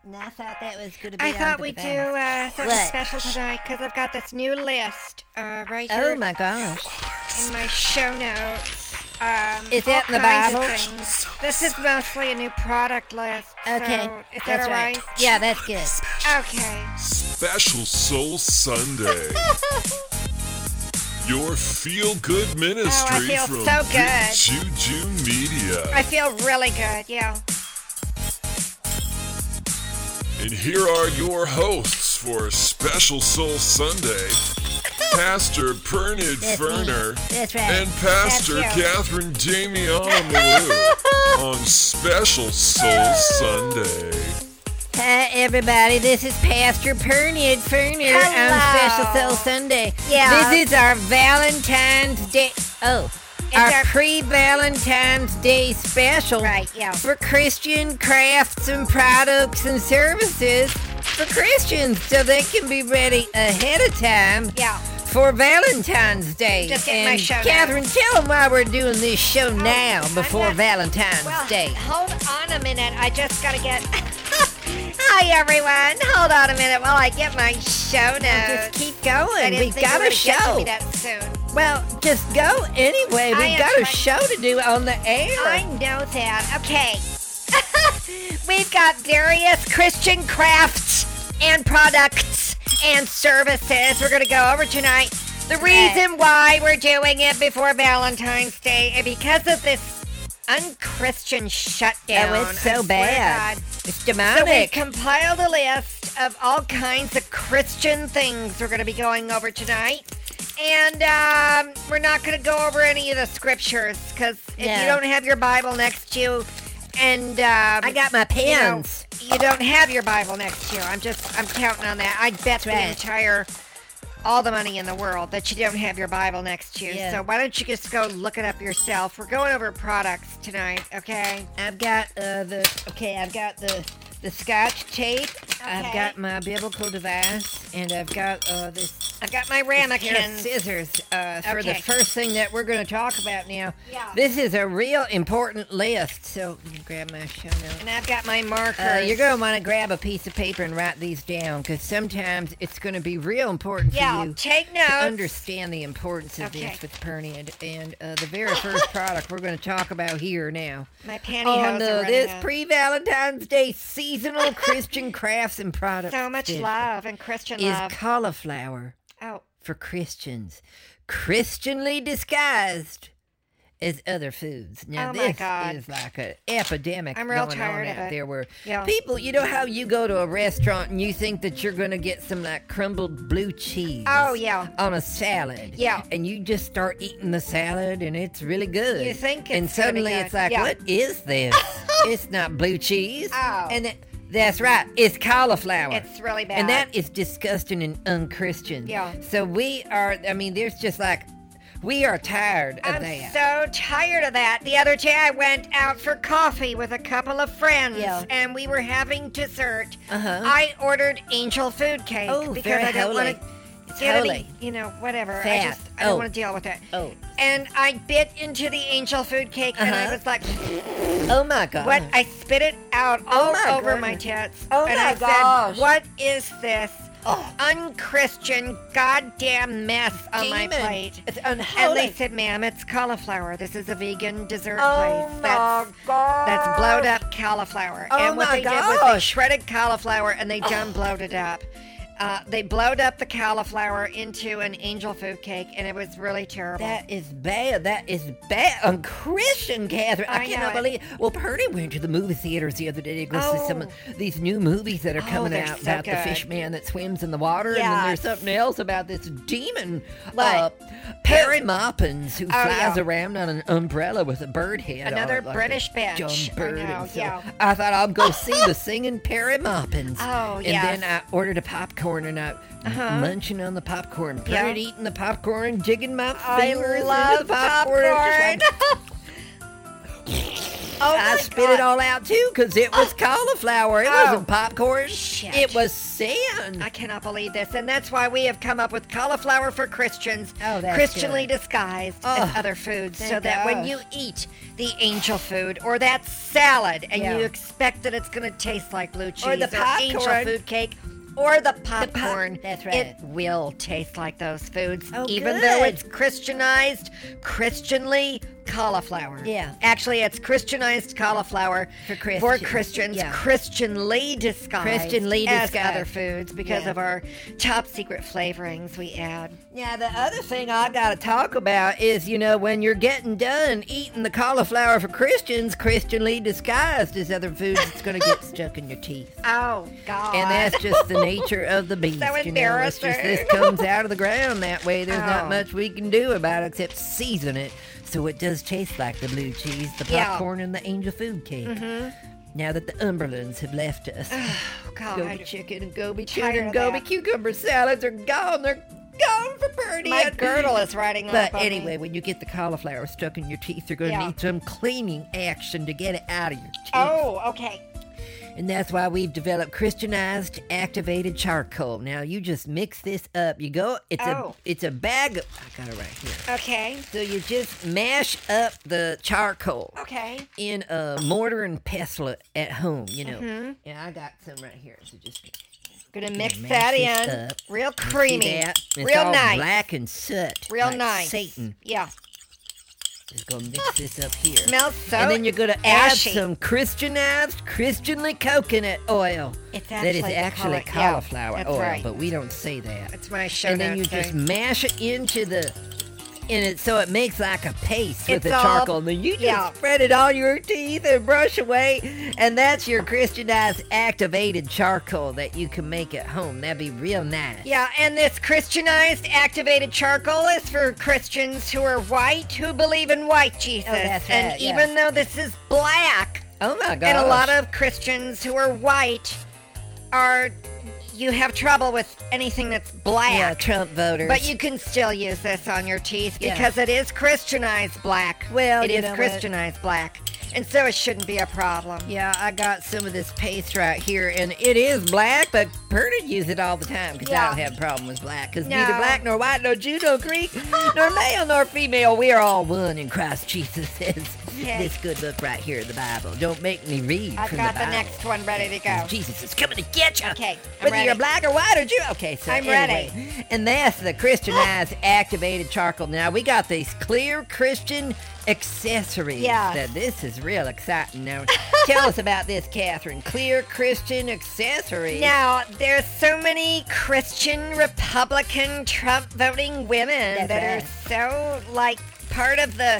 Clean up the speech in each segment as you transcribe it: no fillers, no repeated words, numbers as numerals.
And I thought that was going to be I thought on we'd the do back. something What? special tonight because I've got this new list right Oh here my gosh. in my show notes. Is that in the all kinds of Bible? things. This is mostly a new product list. Okay, So is that that's all right? Yeah, that's good. Okay. Special Soul Sunday. Your feel-good ministry feel from so Big good. Juju Media. I feel really good, yeah. And here are your hosts for Special Soul Sunday, Pastor Pernod That's me. Ferner That's right. and Pastor That's you. Catherine Damiana Malou on Special Soul Sunday. Hi, everybody. This is Pastor Pernod Ferner on Special Hello. Soul Sunday. Yeah. This is our Valentine's Day. Oh, our our- pre-Valentine's Day special. Right, yeah. For Christian crafts and products and services for Christians so they can be ready ahead of time. Yeah. For Valentine's Day. Just get my and show Catherine, notes. tell them why we're doing this show now I'm before not- Valentine's Well, Day. hold on a minute. I just gotta get. Hi, everyone. Hold on a minute while I get my show notes. Just keep I going. didn't We've think got you were a gonna get to show. me that soon. Well, just go anyway. I We've am got a trying- show to do on the air. I know that. Okay. We've got various Christian crafts and products and services we're going to go over tonight. The reason why we're doing it before Valentine's Day is because of this unchristian shutdown. Oh, it's I so swear to bad. God. It's So we demonic. compiled a list of all kinds of Christian things we're going to be going over tonight. And we're not going to go over any of the scriptures because if No. you don't have your Bible next to you and I got my pens. you don't have your Bible next to you, I'm counting on that. I'd bet right. all the money in the world that you don't have your Bible next to you. Yeah. So why don't you just go look it up yourself? We're going over products tonight, okay? I've got I've got the Scotch tape. I've Okay. got my biblical device, and I've got this I've got my pair of ramekins. scissors for the Okay. first thing that we're going to talk about now. Yeah. This is a real important list, so let me grab my show notes. And I've got my markers. You're going to want to grab a piece of paper and write these down because sometimes it's going to be real important for Yeah, you take to notes. understand the importance of Okay. this with Pernod. And the very first product we're going to talk about here now My pantyhose on are running this out. pre-Valentine's Day seasonal Christian crafts and products So much special love and Christian is love. cauliflower Oh, for Christians, Christianly disguised as other foods. Now Oh my this God. is like an epidemic I'm real going tired on of out it. there where Yeah. people, you know how you go to a restaurant and you think that you're going to get some like crumbled blue cheese Oh, yeah. on a salad. Yeah. And you just start eating the salad and it's really good. You think and it's gonna be suddenly good. it's like, Yeah. what is this? It's not blue cheese. Oh. And that's right. It's cauliflower. it's really bad. And that is disgusting and unchristian. Yeah. So we are, there's just like, we are tired of I'm that. so tired of that. The other day I went out for coffee with a couple of friends Yeah. and we were having dessert. Uh-huh. I ordered angel food cake Oh, because very I don't holy. want to It's get holy. any, whatever. I Fat. don't Oh. want to deal with it. Oh. And I bit into the angel food cake and I Uh-huh. was like, Oh my God. what? I spit it out Oh all my over my goodness. tits. Oh and my I gosh. said, what is this Oh. unchristian goddamn mess on my Demon. plate? It's And unholy. they said, ma'am, it's cauliflower. This is a vegan dessert Oh place. my God. That's blowed up cauliflower. Oh and what my they did was they gosh. shredded cauliflower and they done blowed it up. They blowed up the cauliflower into an angel food cake, and it was really terrible. That is bad. That is bad. Unchristian, Catherine. I I know cannot it. believe. Well, Purdy went to the movie theaters the other day to go see some of these new movies that are coming they're out so about the good. fish man that swims in the water. And then Yes. there's something else about this demon, What? Perry Moppins, who flies yeah. around on an umbrella with a bird head. Another on it, like British a bitch. Young bird. I know, And so yeah. I thought I'll go see the singing Perry Moppins. Oh, And yes. then I ordered a popcorn and I munching on the popcorn. Yeah. Purdy eating the popcorn, jigging my I fingers love into the popcorn. It's just popcorn. like, I spit it all out too because it was cauliflower. It wasn't popcorn. Shit. It was sand. I cannot believe this, and that's why we have come up with cauliflower for Christians, Oh, that's Christianly good. disguised Oh, as other foods, so thank that when gosh. you eat the angel food or that salad and Yeah. you expect that it's going to taste like blue cheese Or the angel popcorn. food cake or the popcorn, that's right. it will taste like those foods, Oh, even good. though it's Christianized, Christianly cauliflower. Yeah. Actually, it's Christianized cauliflower For for Christians. Christians, Yeah. Christianly disguised Christianly as disguised. other foods because Yeah. of our top secret flavorings we add. Now, the other thing I got to talk about is, when you're getting done eating the cauliflower for Christians, Christianly disguised as other foods, it's going to get stuck in your teeth. Oh, God. And that's just the nature of the beast. So It's just embarrassing. this comes out of the ground that way. There's Oh. not much we can do about it except season it so it does taste like the blue cheese, the Yeah. popcorn, and the angel food cake. Now that the Umberlands have left us, Oh, God. goby chicken and goby tired tuna and of goby that. cucumber salads are gone. They're gone for Purdy. My girdle is riding But up on me. anyway, when you get the cauliflower stuck in your teeth, you're going to Yeah. need some cleaning action to get it out of your teeth. Oh, okay. And that's why we've developed Christianized activated charcoal. Now you just mix this up. You go. It's a bag. I got it right here. Okay. So you just mash up the charcoal Okay. in a mortar and pestle at home. Mm-hmm. Yeah, I got some right here. So just Gonna mix mash that this in. up. Real see creamy. that? It's Real all nice. black and soot. Real like nice. Satan. Yeah. Just gonna mix this up here. Smells so And then you're gonna add ashy. some Christianized, Christianly coconut oil. It's That is actually the actually color- yeah, cauliflower that's oil, right. but we don't say that. That's my show And then you notes just thing. mash it into the, so it makes like a paste with It's the all- charcoal. And then you just yeah. spread it on your teeth and brush away, and that's your Christianized activated charcoal that you can make at home. That'd be real nice. Yeah, and this Christianized activated charcoal is for Christians who are white, who believe in white Jesus. that's and right, yeah. even though this is black, Oh my god. and a lot of Christians who are white you have trouble with anything that's black. Trump voters. But you can still use this on your teeth Yeah. because it is Christianized black. Well, it you is know what? Christianized black. And so it shouldn't be a problem. Yeah, I got some of this paste right here, and it is black, but Purdy use it all the time because Yeah. I don't have a problem with black. Because No. neither black nor white nor Jew nor Greek nor male nor female, we are all one in Christ Jesus says. Okay. This good book right here, the Bible. Don't make me read I've from got the the Bible. next one ready to go. Jesus is coming to get you. Okay, I'm Whether ready. you're black or white or Jew. Okay, so I'm anyway. ready. And that's the Christianized activated charcoal. Now, we got these clear Christian accessories. Yeah. That this is real exciting. Now, tell us about this, Catherine. Clear Christian accessories. Now, there's so many Christian, Republican, Trump voting women That's that right. are so, like, part of the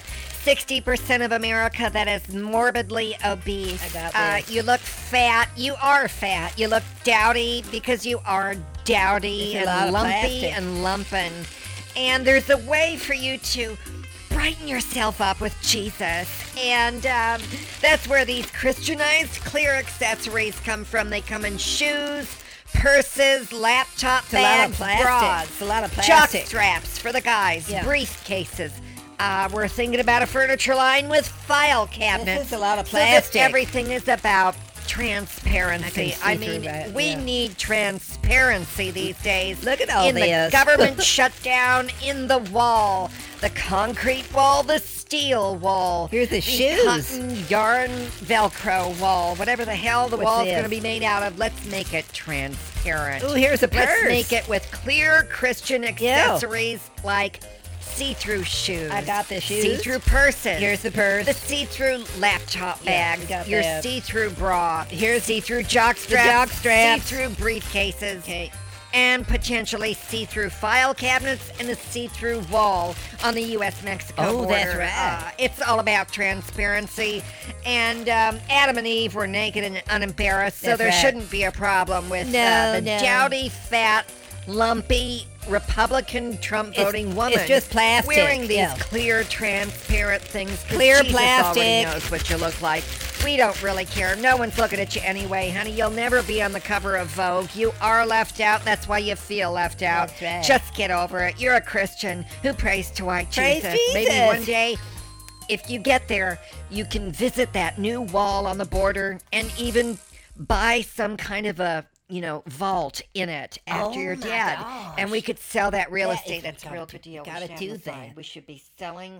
60% of America that is morbidly obese. I got this. You look fat. You are fat. You look dowdy because you are dowdy It's a lot and of lumpy plastic. and lumping. And there's a way for you to brighten yourself up with Jesus. And that's where these Christianized clear accessories come from. They come in shoes, purses, laptop It's a lot of bags, plastic. bras, It's a lot of jock plastic. straps for the guys, Yeah. briefcases. We're thinking about a furniture line with file cabinets. is a lot of So that plastic. everything is about transparency. I I can see mean, through that, we yeah. need transparency these days. Look at all in this. the government shutdown, in the wall, the concrete wall, the steel wall. Here's the shoes. Cotton, yarn, Velcro wall, whatever the hell the What's wall's this? going to be made out of. Let's make it transparent. Ooh, here's a purse. Let's make it with clear Christian accessories like see-through shoes. I got the shoes. See-through purses. Here's the purse. The see-through laptop Yeah, bags. we got Your that. see-through bra. Here's see-through jock straps. jock straps. See-through briefcases. Okay. And potentially see-through file cabinets and a see-through wall on the U.S.-Mexico Oh, border. that's right. It's all about transparency. And Adam and Eve were naked and unembarrassed, so That's there right. shouldn't be a problem with No, the no. dowdy, fat, lumpy Republican Trump It's- voting woman. it's just plastic, wearing these yeah. clear, transparent things. 'cause Clear Jesus already plastic. knows what you look like. We don't really care. No one's looking at you anyway, honey. You'll never be on the cover of Vogue. You are left out. That's why you feel left out. That's right. Just get over it. You're a Christian who prays to white Praise Jesus. Maybe Jesus. one day if you get there, you can visit that new wall on the border and even buy some kind of a, vault in it after you're dead. And we could sell that real estate. That's a real good deal. Gotta do that. We should be selling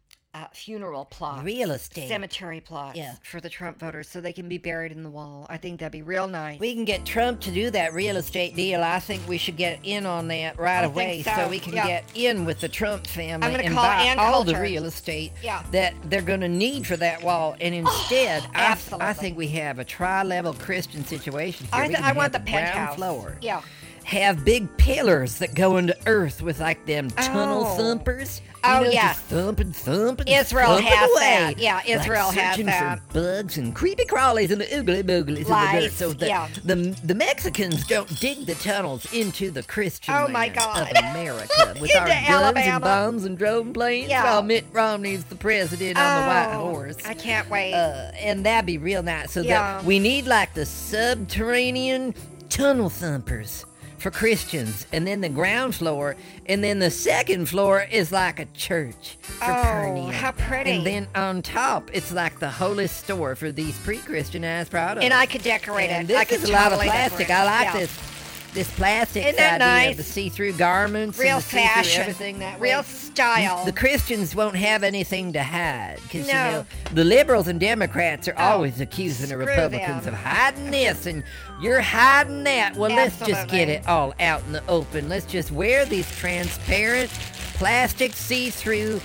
funeral plots. Real estate. Cemetery plots Yeah. for the Trump voters so they can be buried in the wall. I think that'd be real nice. We can get Trump to do that real estate deal. I think we should get in on that right away think so. we can Yeah. get in with the Trump family I'm gonna and call buy Ann all the Coulter. real estate Yeah. that they're going to need for that wall. And instead, I absolutely. think we have a tri-level Christian situation here. We can I want the have ground penthouse. floor. Yeah. Have big pillars that go into earth with like them tunnel Oh. thumpers. Oh, just yes. thumping. Israel thumping has away. that. Yeah, Israel like has searching that. for bugs and creepy crawlies and the oogly booglies in the dirt. Lice, So that yeah. the Mexicans don't dig the tunnels into the Christian Oh, my land God. of America with our Into guns Alabama. and bombs and drone planes Yeah. while Mitt Romney's the president on the white horse. I can't wait. And that'd be real nice. So Yeah. that we need like the subterranean tunnel thumpers for Christians, and then the ground floor, and then the second floor is like a church for Pernian. How pretty. And then on top, it's like the holy store for these pre-Christianized products. And I could decorate And it. I this could is a lot of totally plastic. decorate I it. like Yeah. this plastic Isn't that idea, nice? the see-through garments, Real and the see-through fashion. everything that Real way. style. The Christians won't have anything to hide because No. the liberals and Democrats are always accusing the screw Republicans them. of hiding this and you're hiding that. Well, let's just Absolutely. get it all out in the open. Let's just wear these transparent plastic see-through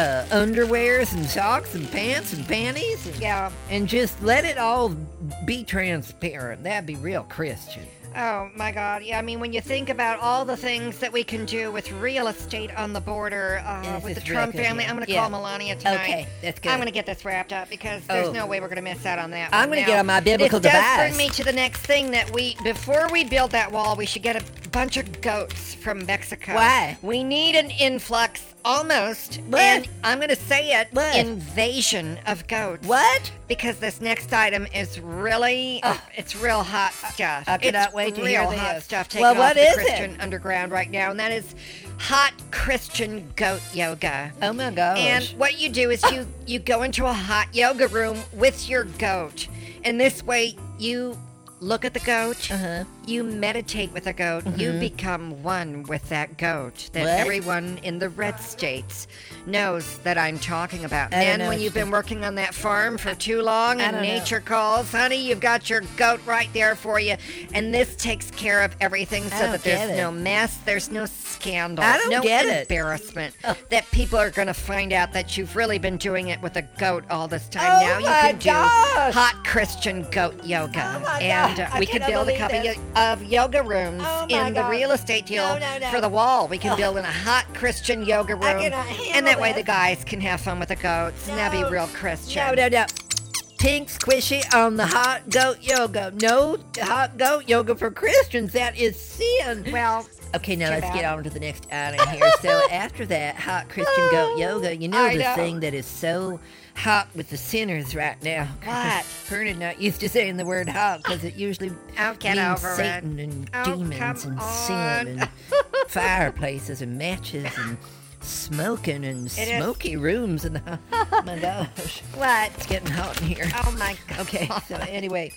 underwears and socks and pants and panties and just let it all be transparent. That'd be real Christian. Oh my God! Yeah, I mean, when you think about all the things that we can do with real estate on the border This with the is real Trump good, family, yeah. I'm going to Yeah. call Melania tonight. Okay, that's good. I'm going to get this wrapped up because there's Oh. no way we're going to miss out on that. I'm one. gonna Now, get on my biblical this device. does bring me to the next thing that before we build that wall, we should get a bunch of goats from Mexico. Why? We need an influx, almost, What? and I'm going to say it, What? invasion of goats. What? Because this next item is really, it's real hot stuff. I cannot it's wait to real hear hot this. stuff taking Well, off what the is it? Christian underground right now, and that is hot Christian goat yoga. Oh my gosh. And what you do is you go into a hot yoga room with your goat, and this way you look at the goat, you meditate with the goat, you become one with that goat that What? everyone in the red states knows that I'm talking about. I don't And know when what you've you- been working on that farm for too long I and don't know. nature calls, honey, you've got your goat right there for you. And this takes care of everything so don't that get there's it. no mess, there's no scandal, I don't no get it. embarrassment that people are going to find out that you've really been doing it with a goat all this time. Oh Now you my can do gosh. hot Christian goat yoga. Oh my and God. I we could cannot build a believe couple this. of yoga rooms Oh my in the God. real estate deal No. for the wall. We can build in a hot Christian yoga room. cannot handle And that way this. the guys can have fun with the goats. And that'd be real Christian. No. Pink squishy on the hot goat yoga. No hot goat yoga for Christians. That is sin. Well, Okay, now too let's get bad. on to the next item here. So after that hot Christian goat yoga, you know I the know. thing that is so hot with the sinners right now. What? Pernod not used to saying the word hot because it usually Oh, get means over it. Satan and Oh, demons come and on. sin and fireplaces and matches and smoking and It is- smoky rooms and oh my gosh. what? It's getting hot in here. Oh my God. Okay, so anyway,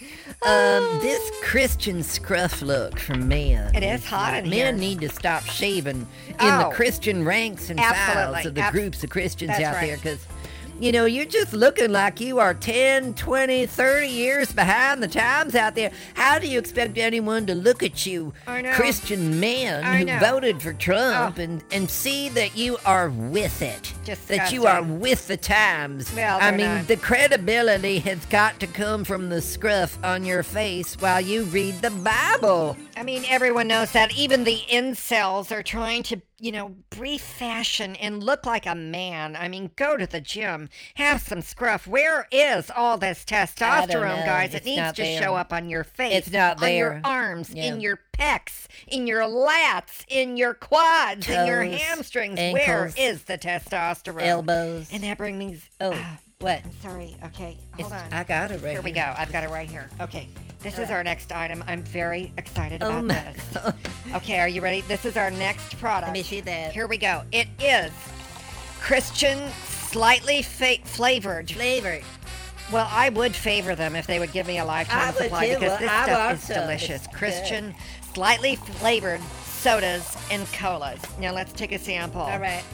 this Christian scruff look from men. It is hot in Men here. need to stop shaving in Oh. the Christian ranks and Absolutely. files of the groups of Christians That's out right. there because, you know, you're just looking like you are 10, 20, 30 years behind the times out there. How do you expect anyone to look at you, I know. Christian men I who know. voted for Trump, Oh. and see that you are with it? That you Disgusting. are with the times. Well, I they're mean, not. the credibility has got to come from the scruff on your face while you read the Bible. I mean, everyone knows that. Even the incels are trying to, brief fashion and look like a man. I mean, go to the gym, have some scruff. Where is all this I don't testosterone, know. guys? It It's needs not to there. show up on your face. It's not on your there. arms, Yeah. in your pecs, in your lats, in your quads, in your Toes, hamstrings. ankles, Where is the testosterone? elbows. And that brings me. Oh, what? Sorry. Okay. Hold on. I got it right Here we go. I've got it right here. Okay. This is our next item. I'm very excited Oh about my this. Okay, are you ready? This is our next product. Let me see that. Here we go. It is Christian slightly flavored. Flavored. Well, I would favor them if they would give me a lifetime I would supply too. because Well, this I stuff want is some. delicious. It's Christian, slightly flavored sodas and colas. Now let's take a sample. All right.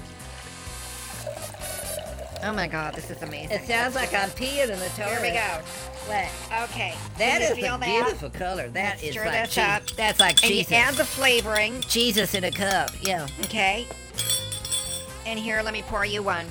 Oh my God, this is amazing. It sounds like I'm peeing in the toilet. Here we go. What? Okay. That Can you is feel a that? beautiful color. That Let's is stir like this up. That's like And Jesus. you add the flavoring. Jesus in a cup. Yeah. Okay. And here, let me pour you one.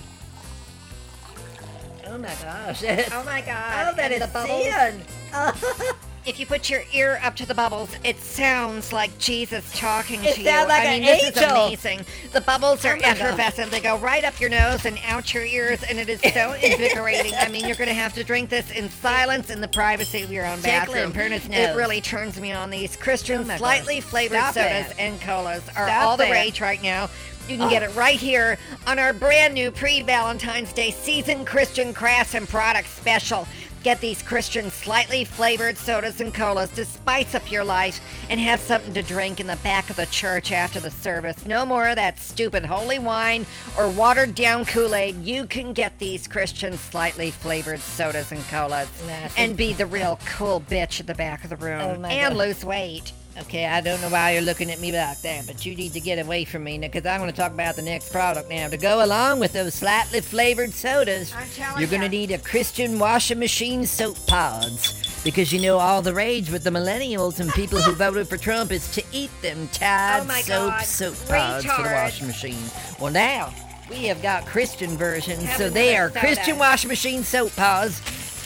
Oh my gosh. Oh my God. Oh, that And is the bubbles. sin. Oh. If you put your ear up to the bubbles, it sounds like Jesus talking It to you. sounds like I mean, an this is angel. amazing. The bubbles are Oh my God. effervescent. They go right up your nose and out your ears, and it is so invigorating. I mean, you're going to have to drink this in silence in the privacy of your own Jacqueline, bathroom. Pernod's It nose. really turns me on. These Christian, Oh my slightly gosh. flavored Stop sodas it. and colas are Stop all the that. rage right now. You can get it right here on our brand new pre-Valentine's Day season Christian crafts and products special. Get these Christian slightly flavored sodas and colas to spice up your life and have something to drink in the back of the church after the service. No more of that stupid holy wine or watered down Kool-Aid. You can get these Christian slightly flavored sodas and colas and be the real cool bitch at the back of the room Oh my and God. lose weight. Okay, I don't know why you're looking at me like that, but you need to get away from me because I'm going to talk about the next product now. To go along with those slightly flavored sodas, I'm telling you're going to ya. need a Christian washing machine soap pods. Because you know all the rage with the millennials and people who voted for Trump is to eat them Tide Oh my soap God. soap pods for the Retard. washing machine. Well, now we have got Christian versions, Have so they another are soda. Christian washing machine soap pods.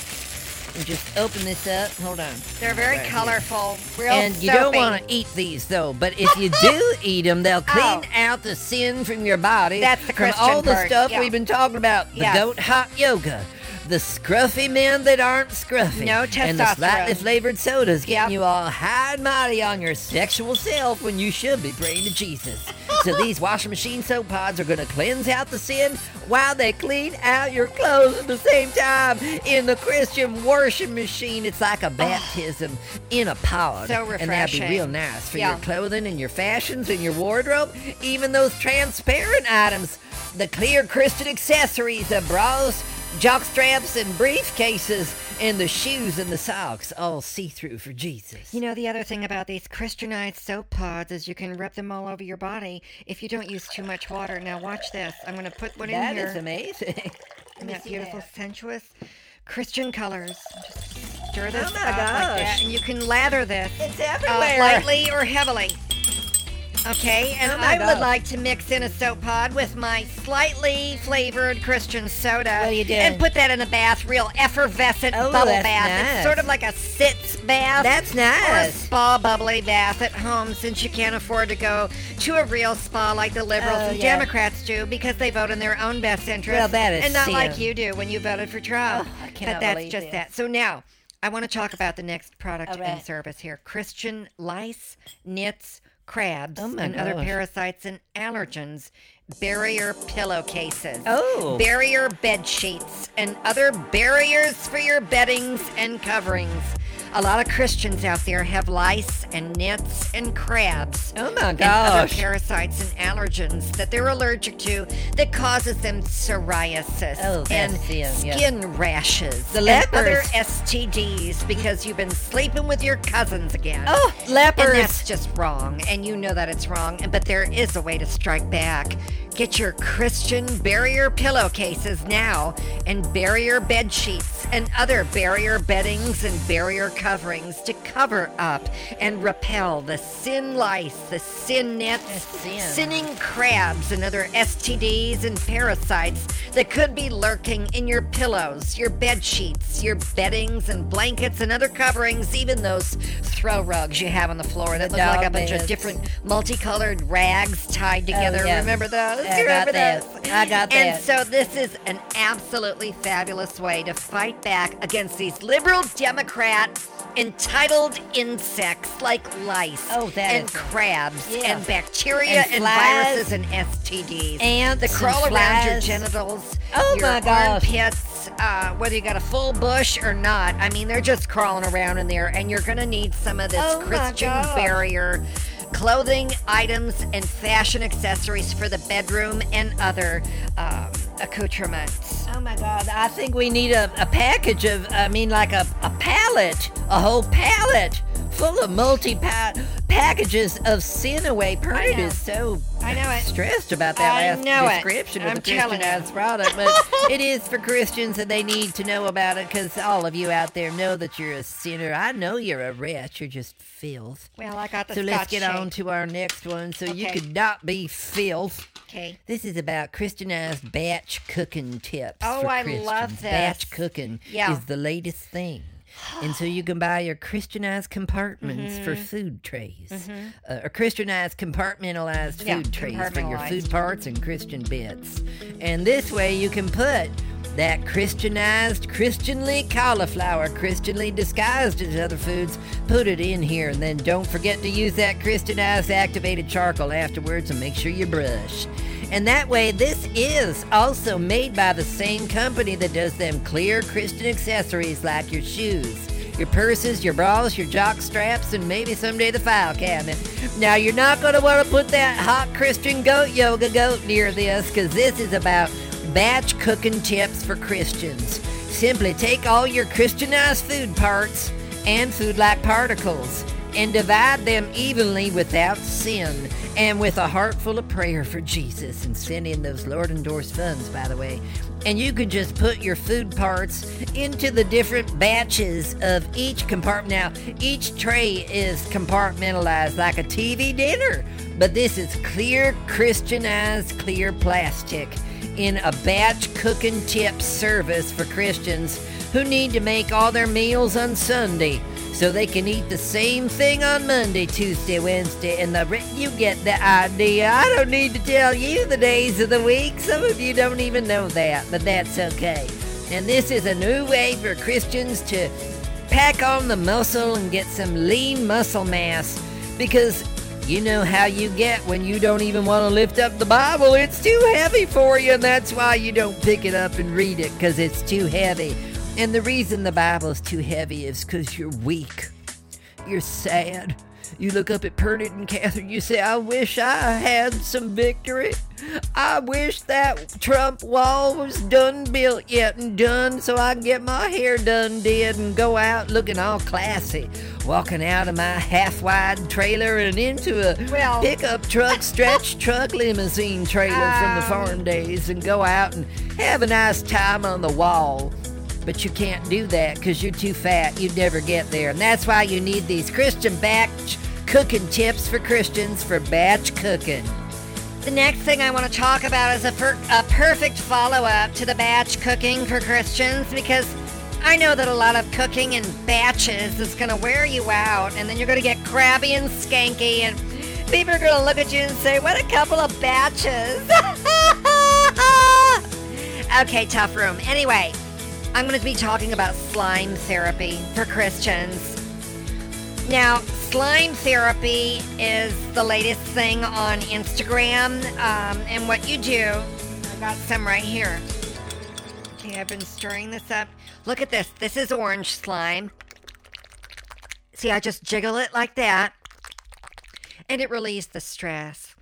And just open this up. Hold on. They're very Right here. colorful, real And you don't soapy. want to eat these though, but if you do eat them, they'll clean Oh. out the sin from your body. That's the from Christian all the part, stuff yeah. we've been talking about. The Yes. goat hot yoga, the scruffy men that aren't scruffy, No and the slightly testosterone. flavored sodas getting Yep. you all high and mighty on your sexual self when you should be praying to Jesus. So these washing machine soap pods are going to cleanse out the sin while they clean out your clothes at the same time in the Christian washing machine. It's like a baptism in a pod. So And that'd be refreshing. real nice for Yeah. your clothing and your fashions and your wardrobe. Even those transparent items, the clear Christian accessories, the bras, jock straps, and briefcases, and the shoes and the socks, all see-through for Jesus. You know, the other thing about these Christianized soap pods is you can rub them all over your body if you don't use too much water. Now watch this. I'm going to put one in That here. is amazing. Isn't that beautiful, sensuous Christian colors? Just stir this Oh my up like that, gosh. and you can lather this It's everywhere. lightly or heavily. Okay, and Oh my I would gosh. like to mix in a soap pod with my slightly flavored Christian soda. What are you doing? And put that in a bath, real effervescent Oh, bubble that's bath. nice. It's sort of like a sitz bath. That's Or a nice. spa bubbly bath at home, since you can't afford to go to a real spa like the liberals Oh, and yeah. Democrats do because they vote in their own best interest. Well, that is and not sin. like you do when you voted for Trump. Oh, I cannot but that's believe just this. that. So now, I want to talk about the next product All right. and service here. Christian lice, nits, crabs, Oh my and other gosh. parasites and allergens. Barrier pillowcases. Oh. Barrier bed sheets and other barriers for your beddings and coverings. A lot of Christians out there have lice and nits and crabs. Oh my And other gosh. parasites and allergens that they're allergic to that causes them psoriasis Oh, and that's sin, yeah. skin rashes The and lepers. other STDs because you've been sleeping with your cousins again. Oh, And lepers. that's just wrong, and you know that it's wrong, but there is a way to strike back. Get your Christian barrier pillowcases now, and barrier bed sheets, and other barrier beddings and barrier coverings to cover up and repel the sin lice, the sin nets, sin. sinning crabs, and other STDs and parasites that could be lurking in your pillows, your bed sheets, your beddings and blankets and other coverings, even those throw rugs you have on the floor that The look like a dog bunch of beds. different multicolored rags tied together. yeah. Remember those? I You got remember that. those? I got And that. so this is an absolutely fabulous way to fight back against these liberal Democrat entitled insects like lice Oh, that and is- crabs yeah. and bacteria And and flies. viruses and STDs. Ants that and crawl around your flies. genitals, Oh, your my gosh. armpits, whether you got a full bush or not. I mean, they're just crawling around in there, and you're gonna need some of this Oh, my Christian gosh. barrier clothing items and fashion accessories for the bedroom and other accoutrements. Oh my God, I think we need a package of, like a pallet, a whole pallet full of packages of sin away. Pernod is so stressed about that last description of the Christianized product, but it is for Christians and they need to know about it because all of you out there know that you're a sinner. I know you're a wretch, you're just filth. Well, I got the So let's Scotch get on to our next one so you could not be filth. Okay. This is about Christianized batch cooking tips. Oh, for I Christians. love this. Batch cooking is the latest thing. And so you can buy your Christianized compartments for food trays. Or Christianized compartmentalized food trays for your food parts and Christian bits. And this way you can put that Christianized, Christianly cauliflower, Christianly disguised as other foods, put it in here, and then don't forget to use that Christianized activated charcoal afterwards and make sure you brush. And that way, this is also made by the same company that does them clear Christian accessories like your shoes, your purses, your bras, your jock straps, and maybe someday the file cabinet. Now, you're not going to want to put that hot Christian yoga goat near this, because this is about batch cooking tips for Christians. Simply take all your Christianized food parts and food-like particles and divide them evenly without sin and with a heart full of prayer for Jesus, and send in those Lord-endorsed funds, by the way. And you can just put your food parts into the different batches of each compartment. Now, each tray is compartmentalized like a TV dinner, but this is clear, Christianized, clear plastic in a batch cooking tip service for Christians who need to make all their meals on Sunday so they can eat the same thing on Monday, Tuesday, Wednesday, and you get the idea. I don't need to tell you the days of the week. Some of you don't even know that, but that's okay. And this is a new way for Christians to pack on the muscle and get some lean muscle mass, because you know how you get when you don't even want to lift up the Bible. It's too heavy for you, and that's why you don't pick it up and read it, because it's too heavy. And the reason the Bible's too heavy is because you're weak. You're sad. You look up at Pernod and Catherine, you say, I wish I had some victory. I wish that Trump wall was done built yet and done so I can get my hair done did and go out looking all classy, walking out of my half-wide trailer and into a pickup truck, stretch truck limousine trailer from the farm days and go out and have a nice time on the wall. But you can't do that because you're too fat. You'd never get there. And that's why you need these Christian batch cooking tips for Christians for batch cooking. The next thing I want to talk about is a perfect follow-up to the batch cooking for Christians, because I know that a lot of cooking in batches is going to wear you out, and then you're going to get crabby and skanky, and people are going to look at you and say, what a couple of batches. Okay, tough room. Anyway, I'm going to be talking about slime therapy for Christians. Now, slime therapy is the latest thing on Instagram, and what you do, I got some right here. Okay, I've been stirring this up. Look at this. This is orange slime. See, I just jiggle it like that, and it relieves the stress.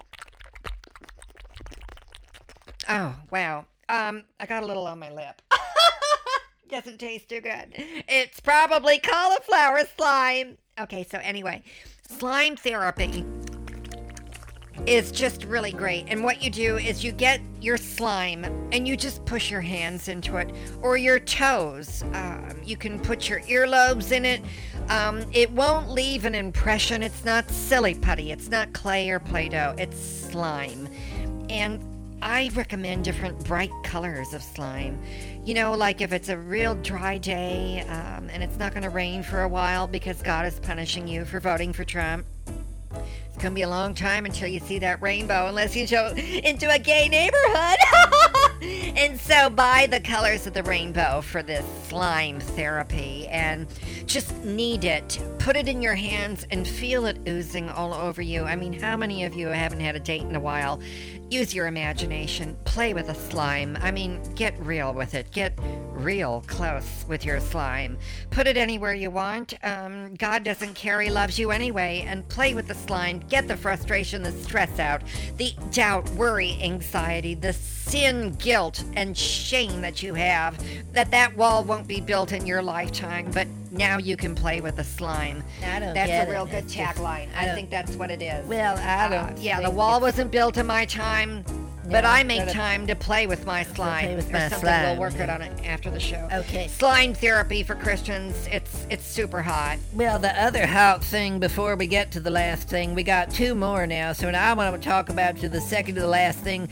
Oh, wow. I got a little on my lip. Doesn't taste too good. It's probably cauliflower slime. Okay, so anyway, slime therapy is just really great. And what you do is you get your slime and you just push your hands into it, or your toes. You can put your earlobes in it. It won't leave an impression. It's not silly putty. It's not clay or Play-Doh. It's slime. And I recommend different bright colors of slime. You know, like if it's a real dry day and it's not going to rain for a while because God is punishing you for voting for Trump. It's going to be a long time until you see that rainbow unless you go into a gay neighborhood. And so buy the colors of the rainbow for this slime therapy and just knead it. Put it in your hands and feel it oozing all over you. I mean, how many of you haven't had a date in a while? Use your imagination. Play with a slime. I mean, get real with it. Get real close with your slime. Put it anywhere you want. God doesn't care. He loves you anyway. And play with the slime. Get the frustration, the stress out, the doubt, worry, anxiety, the sin, guilt, and shame that you have, that wall won't be built in your lifetime, but now you can play with the slime. I don't That's get a real it. good It's just- thank I think that's what it is. Well, I don't. Yeah, the think wall it's- wasn't built in my time, but No, I make gotta- time to play with my slime. play with or my something. slime, We'll work yeah. it on it after the show. Okay. Slime therapy for Christians. It's super hot. Well, the other hot thing before we get to the last thing, we got two more now. So now I want to talk about to the second to the last thing,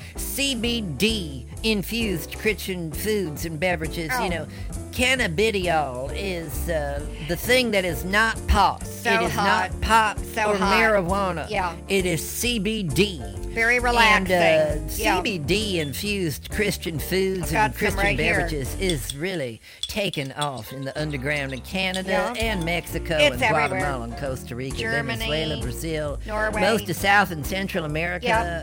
CBD infused Christian foods and beverages. Oh. You know, cannabidiol is the thing that is not pot. So it is hot. not pot So or hot. marijuana. Yeah. It is CBD. Very relaxing. And Yeah. CBD infused Christian foods I've got and some Christian right here. beverages is really taken off in the underground in Canada Yeah. and Mexico It's and everywhere. Guatemala and Costa Rica, Germany, Venezuela, Brazil, Norway. most of South and Central America,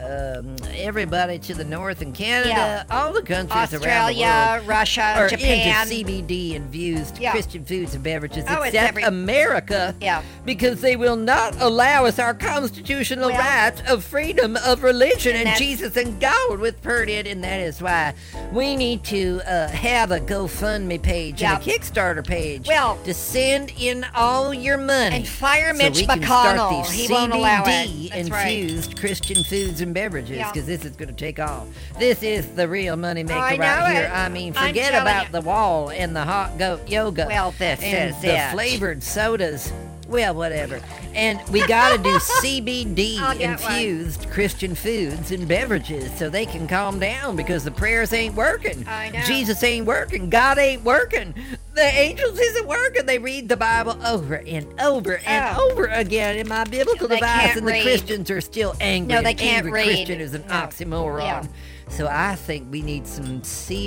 everybody to the north in Canada, all the countries around the Australia, world Russia, are Japan. into CBD infused Yeah. Christian foods and beverages, Oh, it's except America, Yeah. because they will not allow us our constitutional Well, rights of freedom of religion and and that's- Jesus and God with it, and that is why we need to have a GoFundMe page and a Yep. Kickstarter page Well- to send in all your money. And fire so Mitch we can start McConnell. these He won't allow it. CBD That's right. infused Christian foods and beverages, Yeah. because this is going to take off. This is the real money maker I right know here. it. I mean, I'm forget telling about you. the wall and the hot goat yoga. Well, this and is the it. flavored sodas. Well, whatever. And we got to do CBD I'll get one. infused Christian foods and beverages so they can calm down, because the prayers ain't working. I know. Jesus ain't working. God ain't working. The angels isn't working. They read the Bible over and over and Oh. over again in my biblical They device, can't and the read. Christians are still angry. No, they and can't angry read. Christian is an No. oxymoron. Yeah. So I think we need some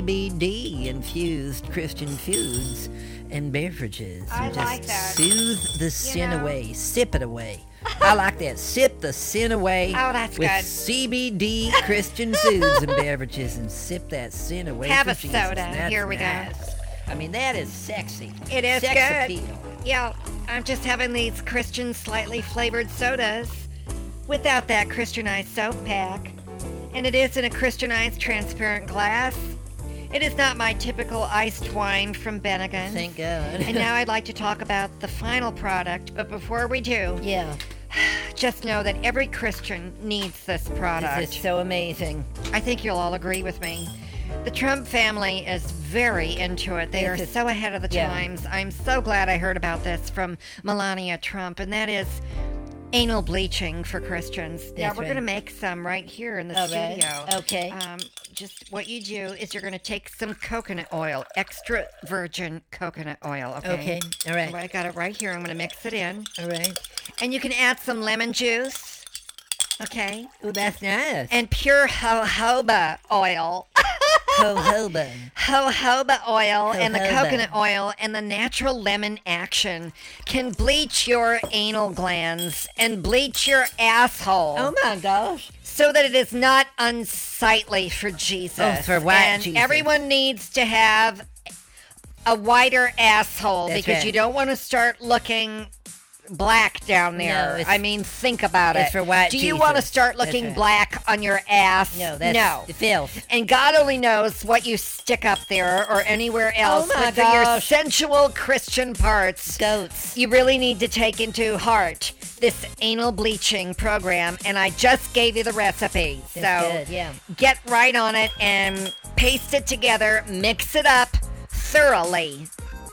CBD infused Christian foods and beverages. I and just like that. soothe the sin know. away. Sip it away. I like that. Sip the sin away Oh, that's with good. CBD Christian foods and beverages, and sip that sin away. Have for a Jesus. soda. That's Here we go. nice. I mean, that is sexy. It is Sex good. appeal. Yeah, I'm just having these Christian slightly flavored sodas without that Christianized soap pack. And it is in a Christianized transparent glass. It is not my typical iced wine from Bennigan. Thank God. And now I'd like to talk about the final product, but before we do, yeah, just know that every Christian needs this product. this is so amazing. I think you'll all agree with me. The Trump family is very into it. They Yes, are it's- so ahead of the yeah. times. I'm so glad I heard about this from Melania Trump, and that is anal bleaching for Christians. Yeah, That's we're right. going to make some right here in the All right. studio. Okay. Just what you do is you're going to take some coconut oil, extra virgin coconut oil, okay? Okay. All right. I got it right here. I'm going to mix it in. All right. And you can add some lemon juice, okay? Oh, that's nice. And pure jojoba oil. Jojoba. Jojoba oil and the Jojoba. coconut oil and the natural lemon action can bleach your anal glands and bleach your asshole Oh my gosh. so that it is not unsightly for Jesus. Oh, for white and Jesus. everyone needs to have a whiter asshole That's because right. you don't want to start looking black down there. it's- I mean, think about it's it. for white Do you Jesus. want to start That's looking right. black on your ass? No, that's no. filth. And God only knows what you stick up there or anywhere else. Oh my but for your gosh. sensual Christian parts, Goats. you really need to take into heart this anal bleaching program. And I just gave you the recipe. That's so good, yeah. get right on it and paste it together, mix it up thoroughly,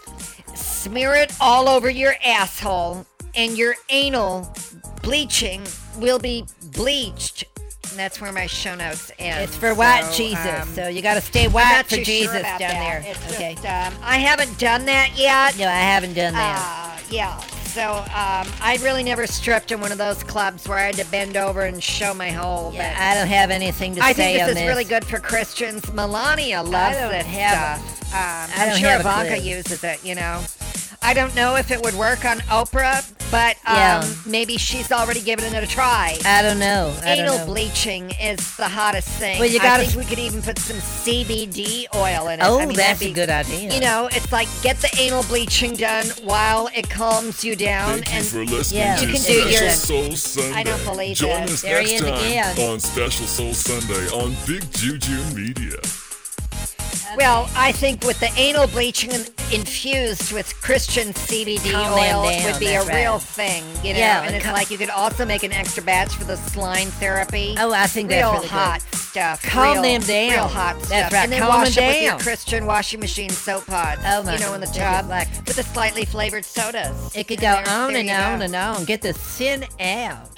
smear it all over your asshole, and your anal bleaching will be bleached. And that's where my show notes end. It's for white So, Jesus, so you got to stay I'm white not for too Jesus sure about down that. there. It's Okay. just, I haven't done that yet. No, I haven't done that. Yeah. So I really never stripped in one of those clubs where I had to bend over and show my hole. Yeah, I don't have anything to I say think on this is really good for Christians. Melania loves don't this have- stuff. I I'm don't sure have a Ivanka clue. uses it, you know. I don't know if it would work on Oprah, But Yeah. maybe she's already given it a try. I don't know. Anal bleaching is the hottest thing. Well, you I gotta think we could even put some CBD oil in it. Oh, I mean, that's that'd a be- good idea. You know, it's like get the anal bleaching done while it calms you down. Thank you and for listening Yeah. to You can do Special your- Soul Sunday. I don't believe Join it. us There he next is time again. on Special Soul Sunday on Big Juju Media. Well, I think with the anal bleaching infused with Christian CBD Calm oil them down, would be a that's right. real thing, you know. Yeah, and it's cal- like you could also make an extra batch for the slime therapy. Oh, I think that's real really hot stuff. Calm real, them down. Real hot That's stuff. right, And then calm wash them it with your down. Christian washing machine soap pods. Oh, my you know, in the goodness, tub like- with the slightly flavored sodas. It could go There on and you on go. and on. Get the sin out.